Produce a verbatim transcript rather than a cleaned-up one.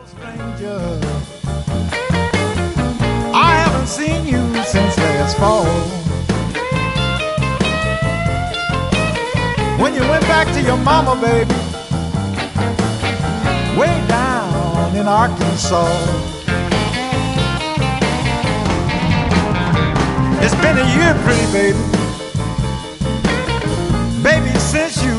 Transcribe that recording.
Stranger, I haven't seen you since last fall. When you went back to your mama, baby, way down in Arkansas. It's been a year, pretty baby, baby, since you